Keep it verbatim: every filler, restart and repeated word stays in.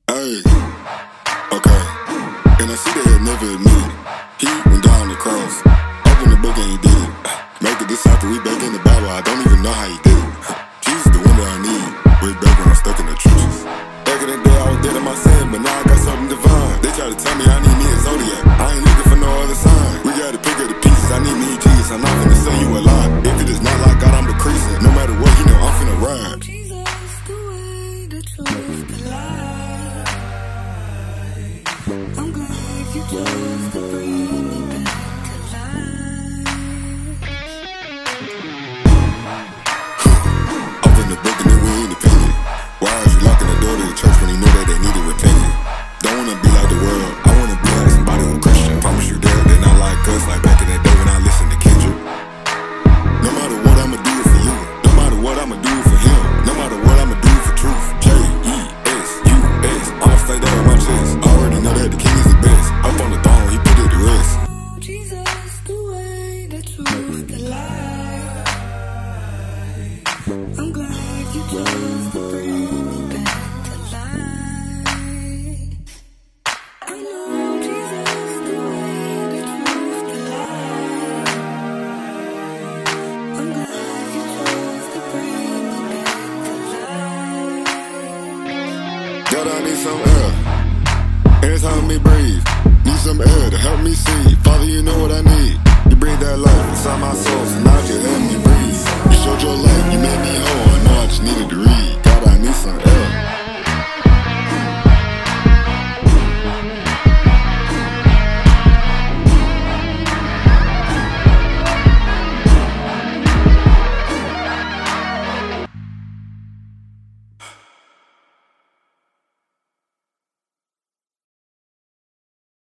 Hey, okay. And I see they had never admitted he went down the cross. Open the book and he did it. Make it this after we back in the Bible. I don't even know how he did it. Jesus the one that I need. Way back when I'm stuck in the trenches. Back in the day I was dead in my sin, but now I got something divine. They try to tell me I need me a zodiac. I ain't looking for no other sign. We gotta pick up the pieces. I need me Jesus. I'm not finna say you a lie. If it is not like God, I'm decreasing. No matter what, you know I'm finna ride. Jesus, the way, the truth, the light. I'm glad you chose to bring me back to life. Open the book and then we independent. Why is you locking the door to the church when you know that they needed repenting? Don't wanna be like the world, I wanna be like somebody who's Christian. Promise you that they're not like us, like back in the day when I listened to Kendrick. No matter what, I'ma do it for you. No matter what, I'ma do it for him. No matter what, I'ma do it for truth. J E S U S, I'ma say that on my chest. I already know that the king is the best. Up on the throne, he put it to rest. Jesus, the way, the truth, the light. I'm glad you chose to bring me back to life. I know Jesus, the way, the truth, the light. I'm glad you chose to bring me back to life. God, I need some air. Every time me breathe, need some air to help me see. Father, you know what I need. You breathe that life inside my soul, so now just let me breathe. You showed your light, you made me whole. I know I just needed to read. God, I need some air.